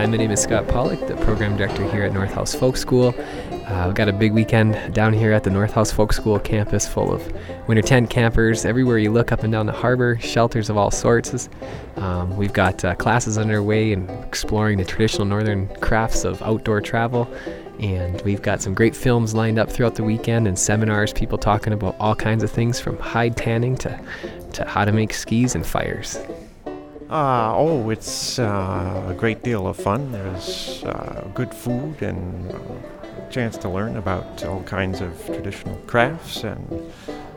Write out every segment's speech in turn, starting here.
Hi, my name is Scott Pollock, the program director here at North House Folk School. We've got a big weekend down here at the North House Folk School campus full of winter tent campers. Everywhere you look up and down the harbor, shelters of all sorts. We've got classes underway in exploring the traditional northern crafts of outdoor travel. And we've got some great films lined up throughout the weekend and seminars, people talking about all kinds of things from hide tanning to how to make skis and fires. It's a great deal of fun. There's good food and a chance to learn about all kinds of traditional crafts. And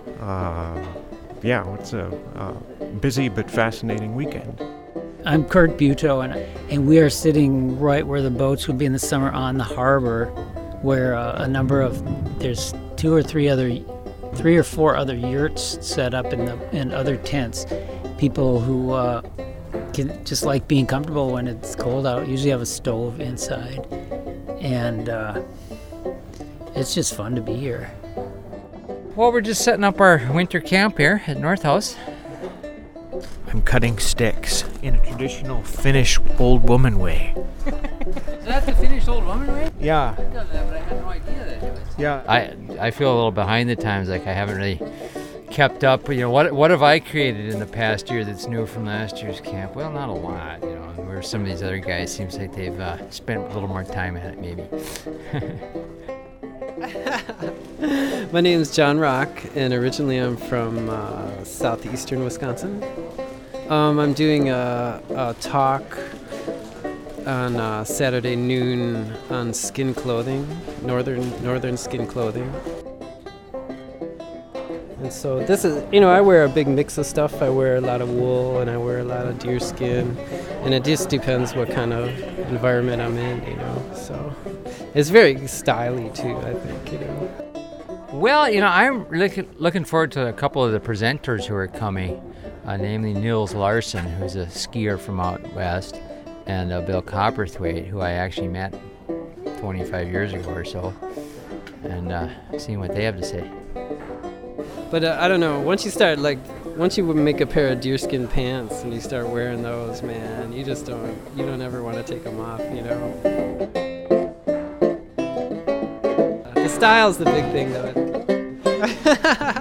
it's a busy but fascinating weekend. I'm Kurt Buto, and we are sitting right where the boats would be in the summer on the harbor, where there's three or four other yurts set up in other tents. People who can just like being comfortable when it's cold out. Usually have a stove inside, and it's just fun to be here. Well, we're just setting up our winter camp here at North House. I'm cutting sticks in a traditional Finnish old woman way. Is that the Finnish old woman way? Yeah. I done that, but I had no idea that it was. Yeah. I feel a little behind the times, like I haven't really kept up. What have I created in the past year that's new from last year's camp? Well, not a lot, and where some of these other guys seems like they've spent a little more time at it, maybe. My name is John Rock, and originally I'm from southeastern Wisconsin. I'm doing a talk on Saturday noon on skin clothing, northern skin clothing. And so this is, I wear a big mix of stuff. I wear a lot of wool and I wear a lot of deer skin, and it just depends what kind of environment I'm in, So it's very stylish too, I think, Well, I'm looking forward to a couple of the presenters who are coming, namely Nils Larson, who's a skier from out west, and Bill Copperthwaite, who I actually met 25 years ago or so, and seeing what they have to say. But I don't know, once you make a pair of deerskin pants and you start wearing those, man, you don't ever want to take them off, The style's the big thing, though.